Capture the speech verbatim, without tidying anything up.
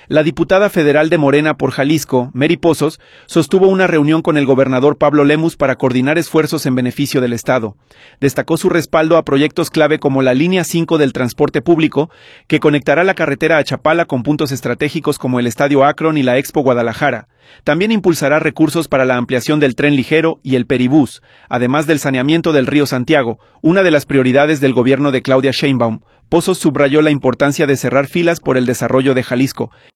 La diputada federal de Morena por Jalisco, Mary Pozos, sostuvo una reunión con el gobernador Pablo Lemus para coordinar esfuerzos en beneficio del Estado. Destacó su respaldo a proyectos clave como la línea cinco del transporte público, que conectará la carretera a Chapala con puntos estratégicos como el Estadio Akron y la Expo Guadalajara. También impulsará recursos para la ampliación del tren ligero y el peribús, además del saneamiento del río Santiago, una de las prioridades del gobierno de Claudia Sheinbaum. Pozos subrayó la importancia de cerrar filas por el desarrollo de Jalisco.